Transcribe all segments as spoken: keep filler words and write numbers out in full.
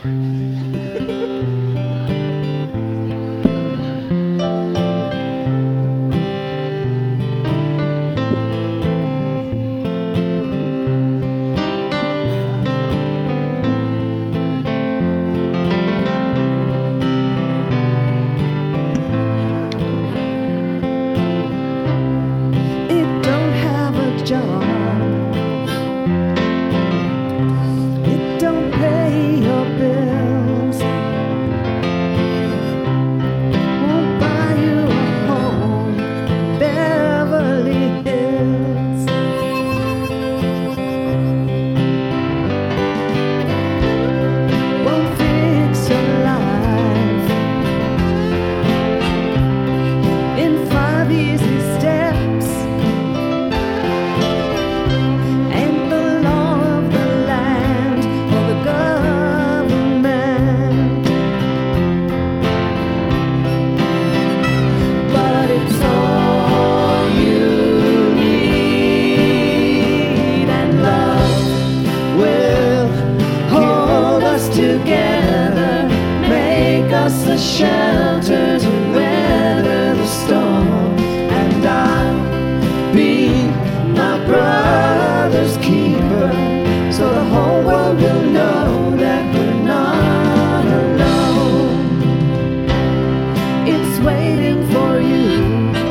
Together, make us a shelter to weather the storm. And I'll be my brother's keeper, so the whole world will know that we're not alone. It's waiting for you,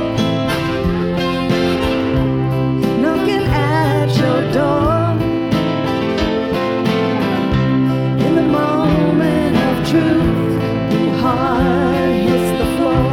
knocking at your door. Truth, your heart hits the floor,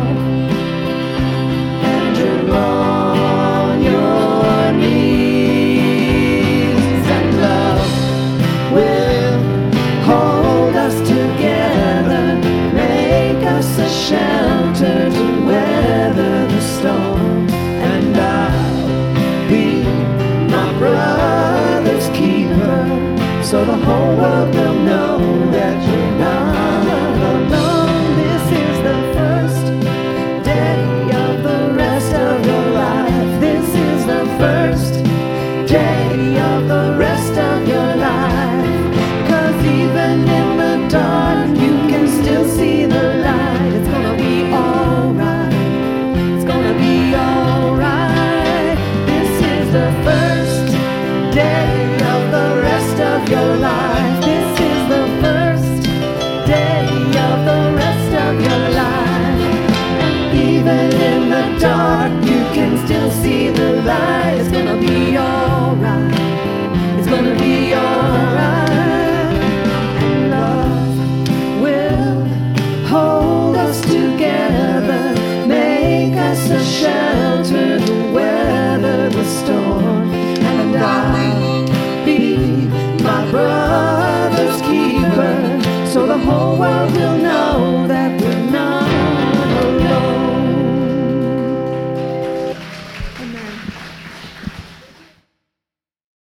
and you're on your knees, and love will hold us together, make us a shelter to weather the storm. And I'll be my brother's keeper, so the whole world will know that you're not alone. This is the first day of the rest of your life. This is the first day of the rest of your life. 'Cause even in the dark you can still see the light. It's gonna be alright. It's gonna be alright. This is the first day of the rest of your life. This is the first day of the rest of your life. And even in the dark you can still see the light. It's gonna be alright. It's gonna be alright. And love will hold us together, make us a shelter to weather the storm. And I'll be my brother's keeper, so the whole world will know